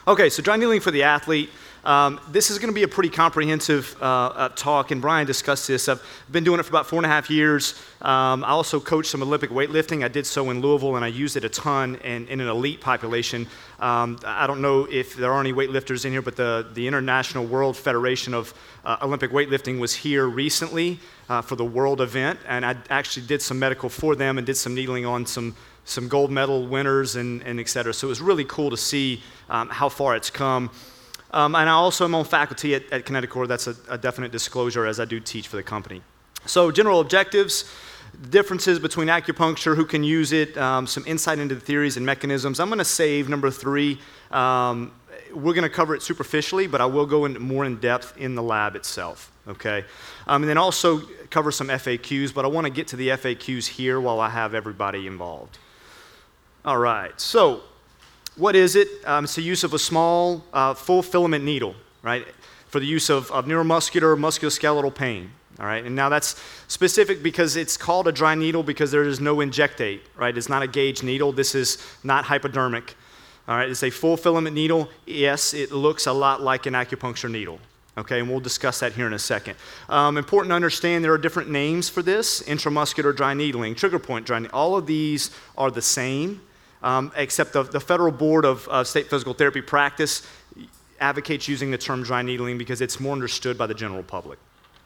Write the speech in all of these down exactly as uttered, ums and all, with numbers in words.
Okay, so dry needling for the athlete. Um, this is going to be a pretty comprehensive uh, uh, talk, and Brian discussed this. I've been doing it for about four and a half years. Um, I also coached some Olympic weightlifting. I did so in Louisville, and I used it a ton in, in an elite population. Um, I don't know if there are any weightlifters in here, but the, the International World Federation of uh, Olympic Weightlifting was here recently uh, for the world event, and I actually did some medical for them and did some needling on some some gold medal winners and, and et cetera. So it was really cool to see um, how far it's come. Um, and I also am on faculty at, at Kineticore. That's a, a definite disclosure as I do teach for the company. So general objectives, differences between acupuncture, who can use it, um, some insight into the theories and mechanisms. I'm going to save number three. Um, we're going to cover it superficially, but I will go into more in depth in the lab itself. Okay, um, and then also cover some F A Qs, but I want to get to the F A Qs here while I have everybody involved. All right, so what is it? Um, it's the use of a small, uh, full filament needle, right, for the use of, of neuromuscular, musculoskeletal pain, all right? And now that's specific because it's called a dry needle because there is no injectate, right? It's not a gauge needle. This is not hypodermic, all right? It's a full filament needle. Yes, it looks a lot like an acupuncture needle, okay? And we'll discuss that here in a second. Um, important to understand there are different names for this: intramuscular dry needling, trigger point dry needling. All of these are the same. Um, except the, the Federal Board of uh, State Physical Therapy Practice advocates using the term dry needling because it's more understood by the general public.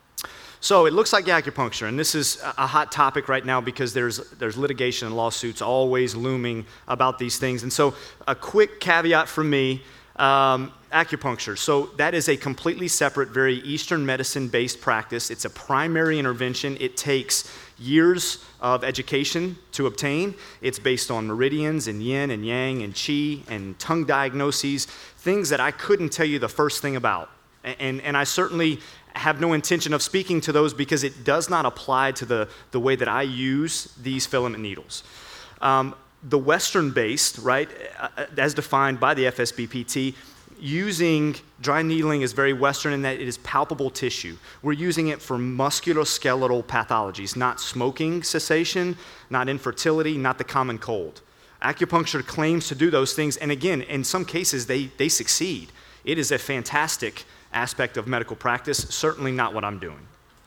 So it looks like acupuncture, and this is a hot topic right now because there's, there's litigation and lawsuits always looming about these things. And so a quick caveat from me, um, acupuncture. So that is a completely separate, very Eastern medicine-based practice. It's a primary intervention. It takes years of education to obtain. It's based on meridians and yin and yang and qi and tongue diagnoses, things that I couldn't tell you the first thing about. And, and I certainly have no intention of speaking to those because it does not apply to the, the way that I use these filament needles. Um, the Western-based, right, as defined by the F S B P T, using dry needling is very Western in that it is palpable tissue. We're using it for musculoskeletal pathologies, not smoking cessation, not infertility, not the common cold. Acupuncture claims to do those things, and again, in some cases, they, they succeed. It is a fantastic aspect of medical practice, certainly not what I'm doing.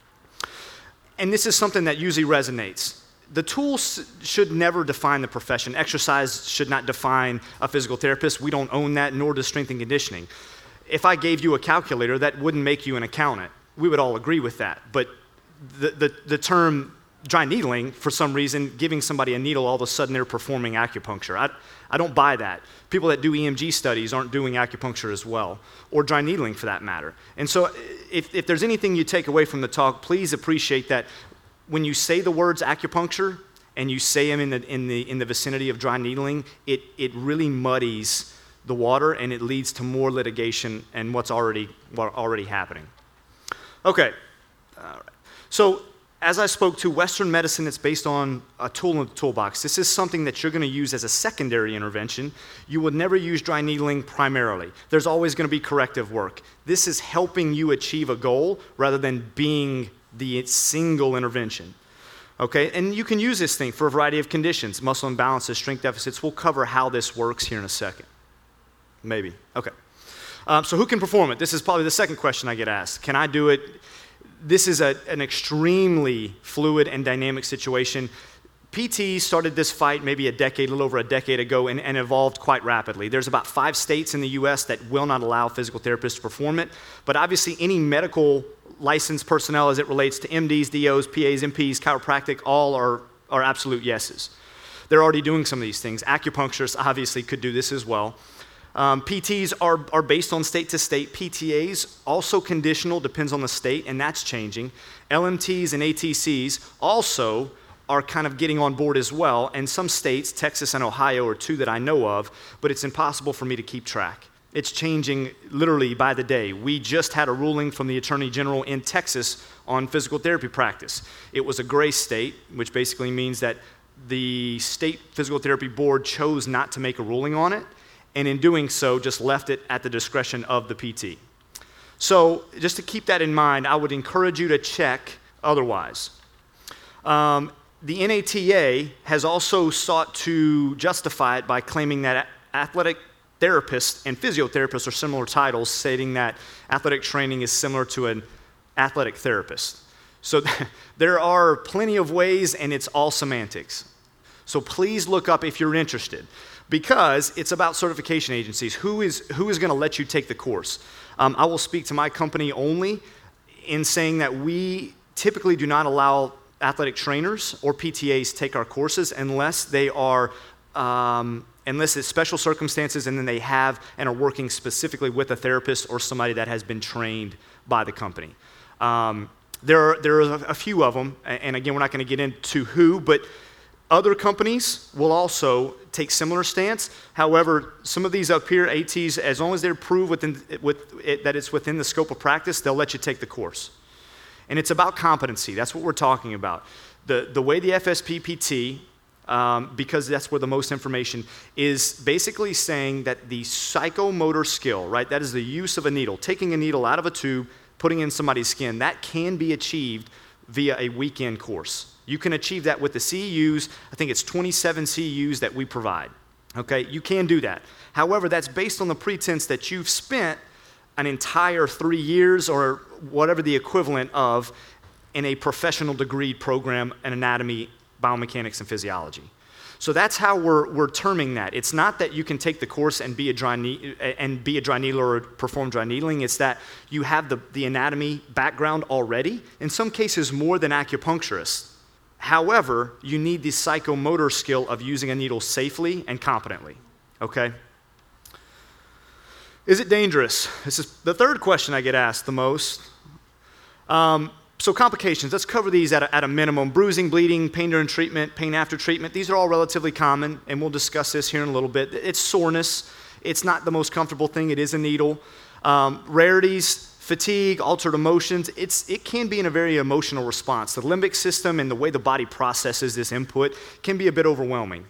And this is something that usually resonates. The tools should never define the profession. Exercise should not define a physical therapist. We don't own that, nor does strength and conditioning. If I gave you a calculator, that wouldn't make you an accountant. We would all agree with that. But the, the, the term dry needling, for some reason, giving somebody a needle, all of a sudden they're performing acupuncture. I, I don't buy that. People that do E M G studies aren't doing acupuncture as well, or dry needling for that matter. And so if, if there's anything you take away from the talk, please appreciate that when you say the words acupuncture and you say them in the, in the, in the vicinity of dry needling, it, it really muddies the water and it leads to more litigation and what's already, what already happening. Okay, all right. So as I spoke to, Western medicine, it's based on a tool in the toolbox. This is something that you're going to use as a secondary intervention. You would never use dry needling primarily. There's always going to be corrective work. This is helping you achieve a goal rather than being the single intervention, okay? And you can use this thing for a variety of conditions, muscle imbalances, strength deficits. We'll cover how this works here in a second. Maybe, okay. Um, so who can perform it? This is probably the second question I get asked. Can I do it? This is a, an extremely fluid and dynamic situation. P T started this fight maybe a decade, a little over a decade ago, and, and evolved quite rapidly. There's about five states in the U S that will not allow physical therapists to perform it, but obviously any medical licensed personnel as it relates to M Ds, D Os, P As, M Ps, chiropractic, all are, are absolute yeses. They're already doing some of these things. Acupuncturists obviously could do this as well. Um, P Ts are, are based on state to state. P T As also conditional, depends on the state, and that's changing. L M Ts and A T Cs also are kind of getting on board as well, and some states, Texas and Ohio are two that I know of, but it's impossible for me to keep track. It's changing literally by the day. We just had a ruling from the Attorney General in Texas on physical therapy practice. It was a gray state, which basically means that the state physical therapy board chose not to make a ruling on it, and in doing so, just left it at the discretion of the P T. So just to keep that in mind, I would encourage you to check otherwise. Um, the N A T A has also sought to justify it by claiming that athletic therapists and physiotherapists are similar titles, stating that athletic training is similar to an athletic therapist. So there are plenty of ways, and it's all semantics. So please look up if you're interested, because it's about certification agencies. Who is, who is going to let you take the course? Um, I will speak to my company only in saying that we typically do not allow athletic trainers or P T As take our courses unless they are, um, unless it's special circumstances and then they have and are working specifically with a therapist or somebody that has been trained by the company. Um, there are, there are a few of them, and again, we're not going to get into who, but other companies will also take similar stance. However, some of these up here, ATs, as long as they're proved within, with it, that it's within the scope of practice, they'll let you take the course. And it's about competency. That's what we're talking about. The, the way the F S P P T, um, because that's where the most information, is basically saying that the psychomotor skill, right, that is the use of a needle, taking a needle out of a tube, putting in somebody's skin, that can be achieved via a weekend course. You can achieve that with the C E Us. I think it's twenty-seven C E Us that we provide. Okay, you can do that. However, that's based on the pretense that you've spent an entire three years or whatever the equivalent of in a professional degree program in anatomy, biomechanics, and physiology. So that's how we're, we're terming that. It's not that you can take the course and be a dry, ne- and be a dry needler or perform dry needling. It's that you have the, the anatomy background already, in some cases more than acupuncturists. However, you need the psychomotor skill of using a needle safely and competently, okay? Is it dangerous? This is the third question I get asked the most. Um, so complications, let's cover these at a, at a minimum. Bruising, bleeding, pain during treatment, pain after treatment. These are all relatively common, and we'll discuss this here in a little bit. It's soreness. It's not the most comfortable thing. It is a needle. Um, rarities, fatigue, altered emotions. It's, it can be in a very emotional response. The limbic system and the way the body processes this input can be a bit overwhelming.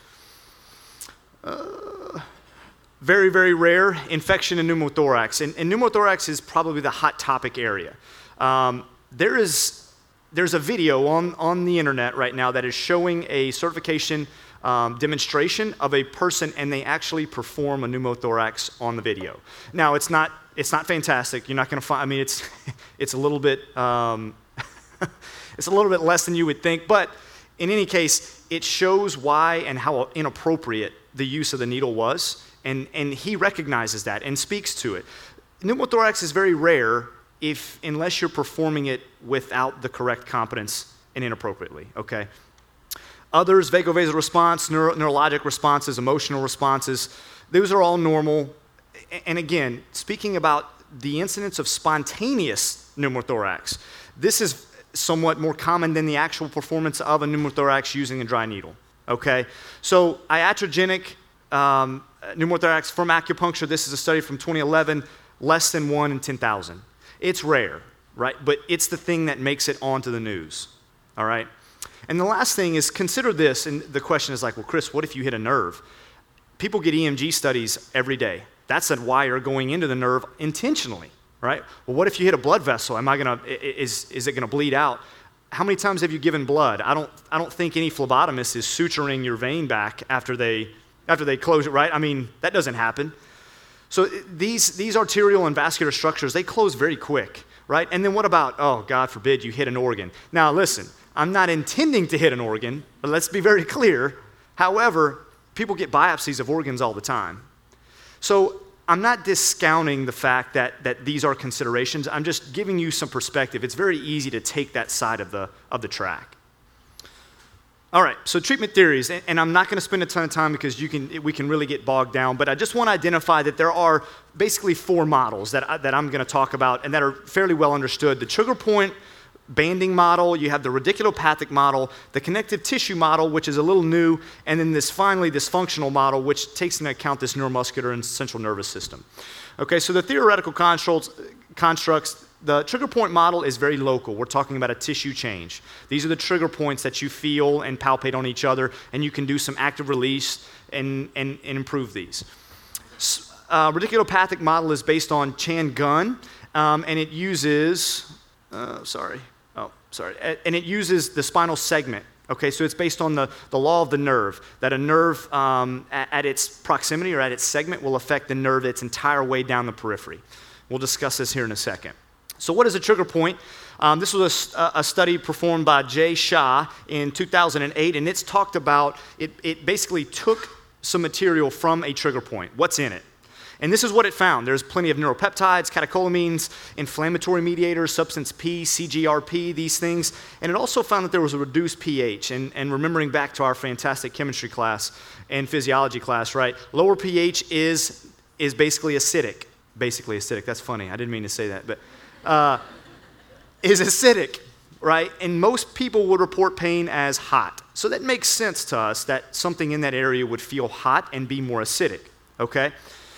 Uh, very, very rare, infection in pneumothorax. And, and pneumothorax is probably the hot topic area. Um, there is, there's a video on, on the internet right now that is showing a certification um, demonstration of a person, and they actually perform a pneumothorax on the video. Now, it's not, it's not fantastic. You're not going to find, I mean, it's, it's a little bit, um, it's a little bit less than you would think, but in any case, it shows why and how inappropriate the use of the needle was, and, and he recognizes that and speaks to it. Pneumothorax is very rare if, unless you're performing it without the correct competence and inappropriately, okay? Others, vagovasal response, neuro, neurologic responses, emotional responses, those are all normal. And again, speaking about the incidence of spontaneous pneumothorax, this is somewhat more common than the actual performance of a pneumothorax using a dry needle, okay? So iatrogenic um, pneumothorax from acupuncture, this is a study from twenty eleven, less than one in ten thousand. It's rare, right? But it's the thing that makes it onto the news, all right? And the last thing is, consider this, and the question is like, well, Chris, what if you hit a nerve? People get E M G studies every day. That's a wire going into the nerve intentionally, right? Well, what if you hit a blood vessel? Am I gonna, is, is it gonna bleed out? How many times have you given blood? I don't, I don't think any phlebotomist is suturing your vein back after they, after they close it, right? I mean, that doesn't happen. So these, these arterial and vascular structures, they close very quick, right? And then what about, oh, God forbid you hit an organ. Now listen, I'm not intending to hit an organ, but let's be very clear. However, people get biopsies of organs all the time. So I'm not discounting the fact that, that these are considerations. I'm just giving you some perspective. It's very easy to take that side of the, of the track. All right, so treatment theories, and, and I'm not going to spend a ton of time because you can, we can really get bogged down, but I just want to identify that there are basically four models that, I, that I'm going to talk about and that are fairly well understood. The trigger point banding model, you have the radiculopathic model, the connective tissue model, which is a little new, and then this finally this functional model, which takes into account this neuromuscular and central nervous system. Okay, so the theoretical constructs, constructs, the trigger point model is very local. We're talking about a tissue change. These are the trigger points that you feel and palpate on each other, and you can do some active release and, and, and improve these. Uh, radiculopathic model is based on Chan Gun, um, and it uses, uh, sorry, oh, sorry, and it uses the spinal segment Okay, so it's based on the, the law of the nerve, that a nerve um, at, at its proximity or at its segment will affect the nerve its entire way down the periphery. We'll discuss this here in a second. So what is a trigger point? Um, this was a, a study performed by Jay Shah in two thousand eight, and it's talked about, it, it basically took some material from a trigger point. What's in it? And this is what it found. There's plenty of neuropeptides, catecholamines, inflammatory mediators, substance P, C G R P, these things. And it also found that there was a reduced pH. And, and remembering back to our fantastic chemistry class and physiology class, right? Lower pH is, is basically acidic. Basically acidic. That's funny. I didn't mean to say that. But uh, is acidic, right? And most people would report pain as hot. So that makes sense to us that something in that area would feel hot and be more acidic, okay?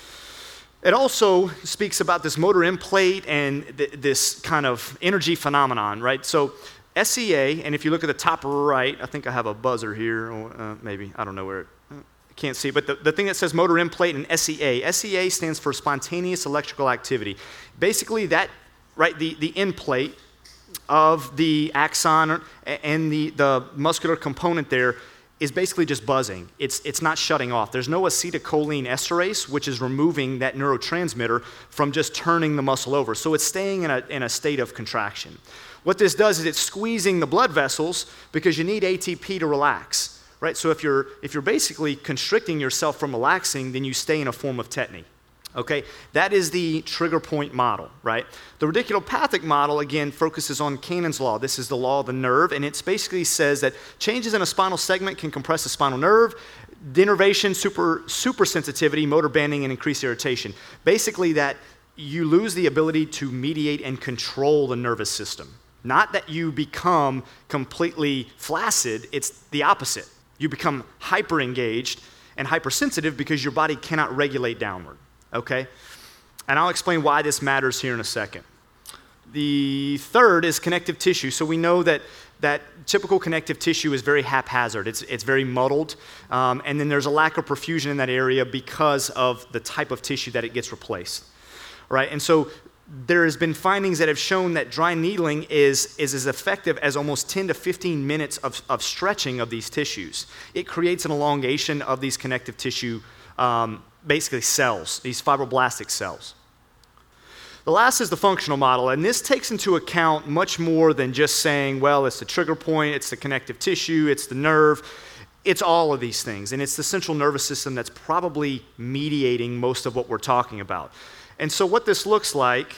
It also speaks about this motor end plate and th- this kind of energy phenomenon, right? So S E A, and if you look at the top right, I think I have a buzzer here, or uh, maybe, I don't know where, it, uh, I can't see, but the, the thing that says motor end plate and S E A, S E A stands for spontaneous electrical activity. Basically that, right, the, the end plate of the axon and the, the muscular component there is basically just buzzing. It's, it's not shutting off. There's no acetylcholine esterase, which is removing that neurotransmitter from just turning the muscle over. So it's staying in a, in a state of contraction. What this does is it's squeezing the blood vessels because you need A T P to relax, right? So if you're, if you're basically constricting yourself from relaxing, then you stay in a form of tetany. Okay, that is the trigger point model, right? The radiculopathic model, again, focuses on Cannon's law. This is the law of the nerve, and it basically says that changes in a spinal segment can compress the spinal nerve, denervation, super, super sensitivity, motor banding, and increased irritation. Basically that you lose the ability to mediate and control the nervous system. Not that you become completely flaccid, it's the opposite. You become hyper-engaged and hypersensitive because your body cannot regulate downward. Okay? And I'll explain why this matters here in a second. The third is connective tissue. So we know that, that typical connective tissue is very haphazard. It's, it's very muddled. Um, and then there's a lack of perfusion in that area because of the type of tissue that it gets replaced. Right? And so there has been findings that have shown that dry needling is, is as effective as almost ten to fifteen minutes of, of stretching of these tissues. It creates an elongation of these connective tissue um, basically cells, these fibroblastic cells. The last is the functional model, and this takes into account much more than just saying, well, it's the trigger point, it's the connective tissue, it's the nerve. It's all of these things, and it's the central nervous system that's probably mediating most of what we're talking about. And so what this looks like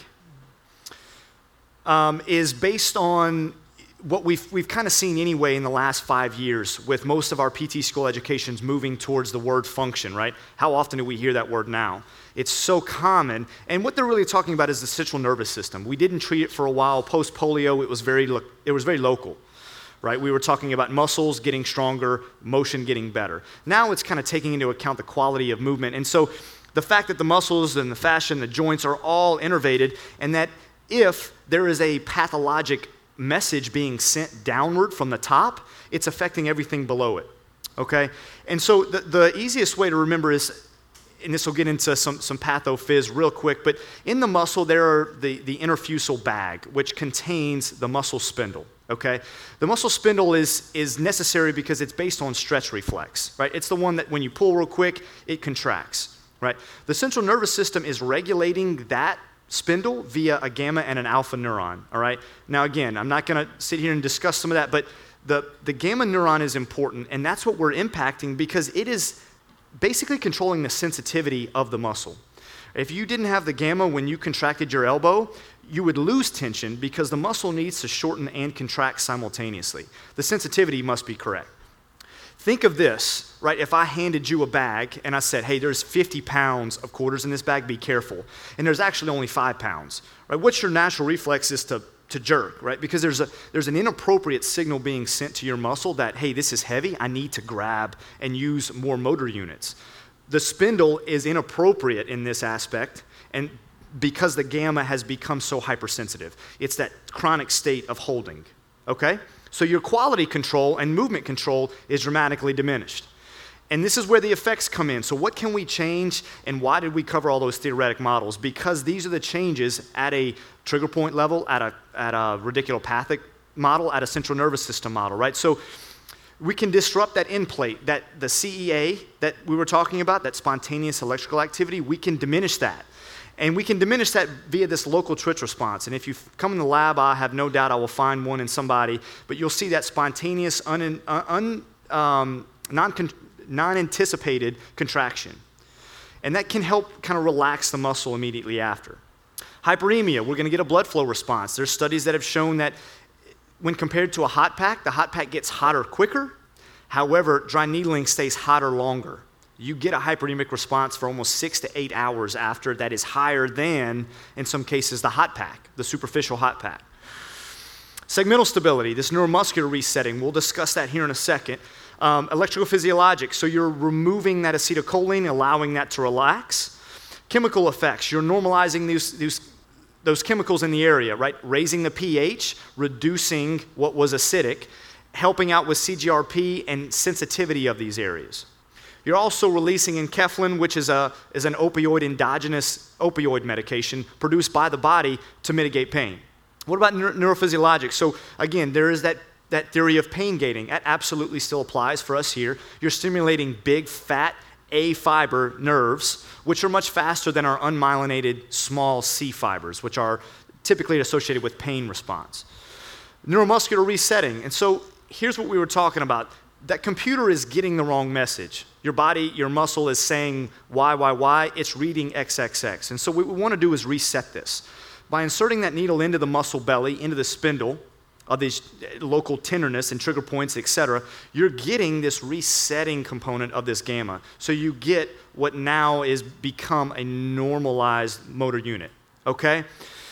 um, is based on what we've, we've kind of seen anyway in the last five years with most of our P T school educations moving towards the word function, right? How often do we hear that word now? It's so common. And what they're really talking about is the central nervous system. We didn't treat it for a while. Post-polio, it was very, lo- it was very local, right? We were talking about muscles getting stronger, motion getting better. Now it's kind of taking into account the quality of movement. And so the fact that the muscles and the fascia and the joints are all innervated, and that if there is a pathologic message being sent downward from the top, it's affecting everything below it, okay? And so the, the easiest way to remember is, and this will get into some, some pathophys real quick, but in the muscle there are the, the interfusal bag, which contains the muscle spindle, okay? The muscle spindle is, is necessary because it's based on stretch reflex, right? It's the one that when you pull real quick, it contracts, right? The central nervous system is regulating that spindle via a gamma and an alpha neuron, all right? Now again, I'm not gonna sit here and discuss some of that, but the, the gamma neuron is important, and that's what we're impacting because it is basically controlling the sensitivity of the muscle. If you didn't have the gamma when you contracted your elbow, you would lose tension because the muscle needs to shorten and contract simultaneously. The sensitivity must be correct. Think of this, right? If I handed you a bag and I said, hey, there's fifty pounds of quarters in this bag, be careful. And there's actually only five pounds, right? What's your natural reflex is to, to jerk, right? Because there's, a, there's an inappropriate signal being sent to your muscle that, hey, this is heavy, I need to grab and use more motor units. The spindle is inappropriate in this aspect, and because the gamma has become so hypersensitive. It's that chronic state of holding, okay? So your quality control and movement control is dramatically diminished. And this is where the effects come in. So what can we change, and why did we cover all those theoretic models? Because these are the changes at a trigger point level, at a, at a radiculopathic model, at a central nervous system model, right? So We can disrupt that end plate, that the C E A that we were talking about, that spontaneous electrical activity, we can diminish that. And we can diminish that via this local twitch response. And if you come in the lab, I have no doubt I will find one in somebody, but you'll see that spontaneous, un, un, um, non, non-anticipated contraction. And that can help kind of relax the muscle immediately after. Hyperemia, we're going to get a blood flow response. There's studies that have shown that when compared to a hot pack, the hot pack gets hotter quicker. However, dry needling stays hotter longer. You get a hyperemic response for almost six to eight hours after that is higher than, in some cases, the hot pack, the superficial hot pack. Segmental stability, this neuromuscular resetting, we'll discuss that here in a second. Um, electrophysiologic, so you're removing that acetylcholine, allowing that to relax. Chemical effects, you're normalizing these, these, those chemicals in the area, right? Raising the pH, reducing what was acidic, helping out with C G R P and sensitivity of these areas. You're also releasing enkephalin, which is, a, is an opioid, endogenous opioid medication produced by the body to mitigate pain. What about neuro- neurophysiologic? So again, there is that, that theory of pain gating. That absolutely still applies for us here. You're stimulating big, fat, A fiber nerves, which are much faster than our unmyelinated small C fibers, which are typically associated with pain response. Neuromuscular resetting. And so here's what we were talking about. That computer is getting the wrong message. Your body, your muscle is saying Y, Y, Y. It's reading X, X, X. And so what we want to do is reset this. By inserting that needle into the muscle belly, into the spindle of these local tenderness and trigger points, et cetera, you're getting this resetting component of this gamma. So you get what now is become a normalized motor unit, okay?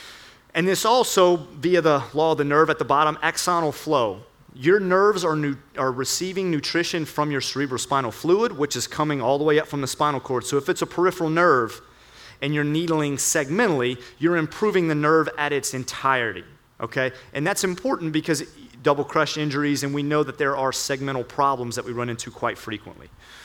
And this also, via the law of the nerve at the bottom, axonal flow. Your nerves are, nu- are receiving nutrition from your cerebrospinal fluid, which is coming all the way up from the spinal cord. So if it's a peripheral nerve and you're needling segmentally, you're improving the nerve at its entirety, okay? And that's important because double crush injuries, and we know that there are segmental problems that we run into quite frequently.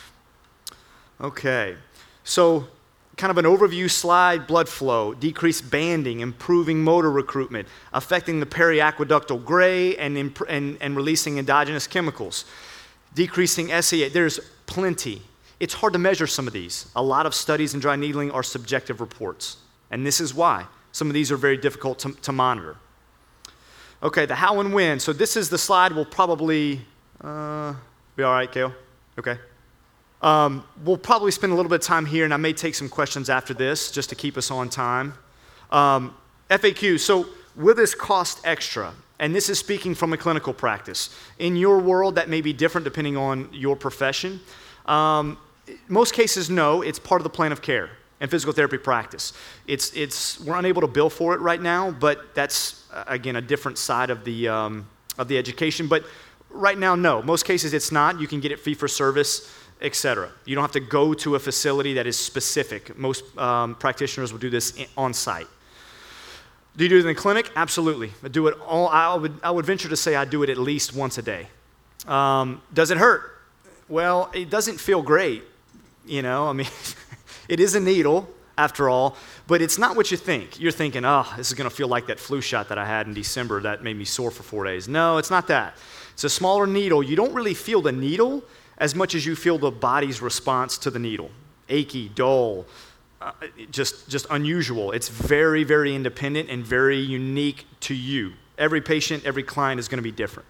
Okay, so kind of an overview slide, blood flow, decreased banding, improving motor recruitment, affecting the periaqueductal gray and, imp- and, and releasing endogenous chemicals, decreasing S E A. There's plenty. It's hard to measure some of these. A lot of studies in dry needling are subjective reports, and this is why. Some of these are very difficult to, to monitor. Okay, the how and when. So this is the slide we'll probably, uh, be all right, Kale? Okay. Um, we'll probably spend a little bit of time here, and I may take some questions after this just to keep us on time. Um, F A Q, so will this cost extra? And this is speaking from a clinical practice. In your world, that may be different depending on your profession. Um, most cases, no, it's part of the plan of care and physical therapy practice. It's, it's, we're unable to bill for it right now, but that's, uh, again, a different side of the, um, of the education. But right now, no. Most cases, it's not. You can get it fee for service, et cetera. You don't have to go to a facility that is specific. Most um, practitioners will do this on site. Do you do it in the clinic? Absolutely. I do it all. I would, I would venture to say I do it at least once a day. Um, does it hurt? Well, it doesn't feel great. You know, I mean, it is a needle after all, but it's not what you think. You're thinking, oh, this is going to feel like that flu shot that I had in December that made me sore for four days. No, it's not that. It's a smaller needle. You don't really feel the needle as much as you feel the body's response to the needle. Achy, dull, uh, just, just unusual. It's very, very independent and very unique to you. Every patient, every client is going to be different.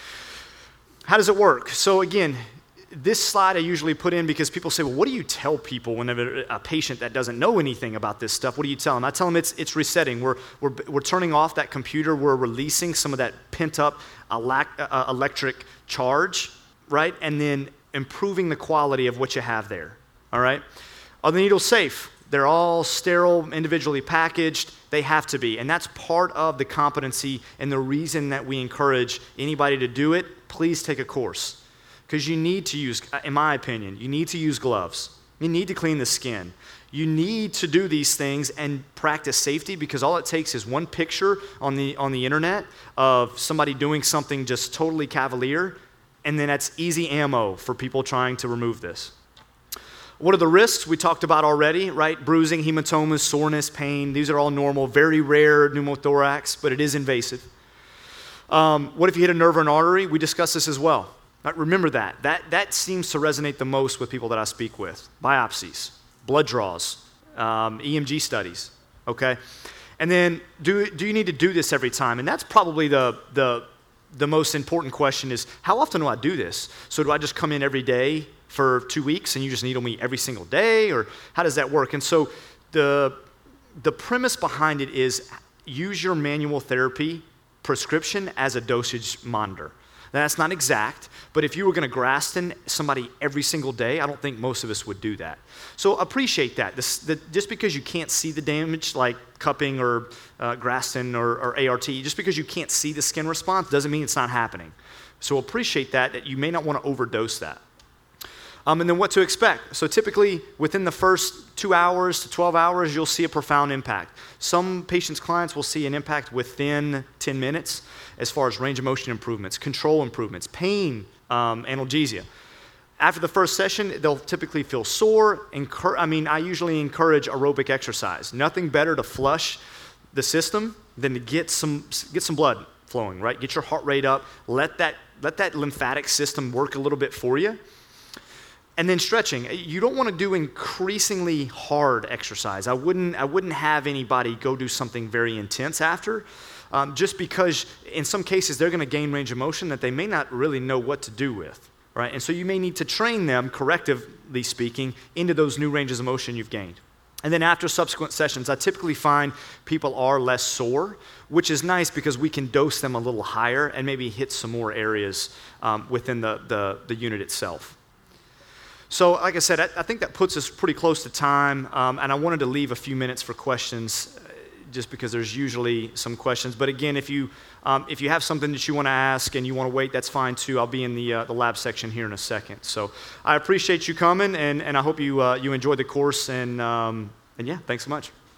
How does it work? So again, this slide I usually put in because people say, well, what do you tell people whenever a patient that doesn't know anything about this stuff, what do you tell them? I tell them it's, it's resetting. We're, we're, we're turning off that computer. We're releasing some of that pent-up uh, electric charge, right? And then improving the quality of what you have there, all right? Are the needles safe? They're all sterile, individually packaged. They have to be, and that's part of the competency and the reason that we encourage anybody to do it. Please take a course, because you need to use, in my opinion, you need to use gloves. You need to clean the skin. You need to do these things and practice safety, because all it takes is one picture on the on the internet of somebody doing something just totally cavalier, and then that's easy ammo for people trying to remove this. What are the risks? We talked about already, right? Bruising, hematomas, soreness, pain. These are all normal. Very rare pneumothorax, but it is invasive. Um, what if you hit a nerve or an artery? We discussed this as well. Right, remember that. that. That seems to resonate the most with people that I speak with. Biopsies, blood draws, um, E M G studies, okay? And then do, do you need to do this every time? And that's probably the, the, the most important question is, how often do I do this? So do I just come in every day for two weeks and you just needle me every single day? Or how does that work? And so the, the premise behind it is use your manual therapy prescription as a dosage monitor. Now, that's not exact, but if you were going to Graston somebody every single day, I don't think most of us would do that. So appreciate that. This, the, just because you can't see the damage, like cupping or uh, Graston or, or A R T, just because you can't see the skin response doesn't mean it's not happening. So appreciate that, that you may not want to overdose that. Um, and then what to expect. So typically, within the first two hours to twelve hours, you'll see a profound impact. Some patients' clients will see an impact within ten minutes as far as range of motion improvements, control improvements, pain, um, analgesia. After the first session, they'll typically feel sore. Incur- I mean, I usually encourage aerobic exercise. Nothing better to flush the system than to get some get some blood flowing, right? Get your heart rate up. Let that let that lymphatic system work a little bit for you. And then stretching. You don't want to do increasingly hard exercise. I wouldn't, I wouldn't have anybody go do something very intense after, um, just because in some cases they're going to gain range of motion that they may not really know what to do with, right? And so you may need to train them, correctively speaking, into those new ranges of motion you've gained. And then after subsequent sessions, I typically find people are less sore, which is nice because we can dose them a little higher and maybe hit some more areas um, within the, the, the unit itself. So, like I said, I, I think that puts us pretty close to time, um, and I wanted to leave a few minutes for questions, uh, just because there's usually some questions. But again, if you um, if you have something that you want to ask and you want to wait, that's fine too. I'll be in the uh, the lab section here in a second. So, I appreciate you coming, and, and I hope you uh, you enjoyed the course, and um, and yeah, thanks so much.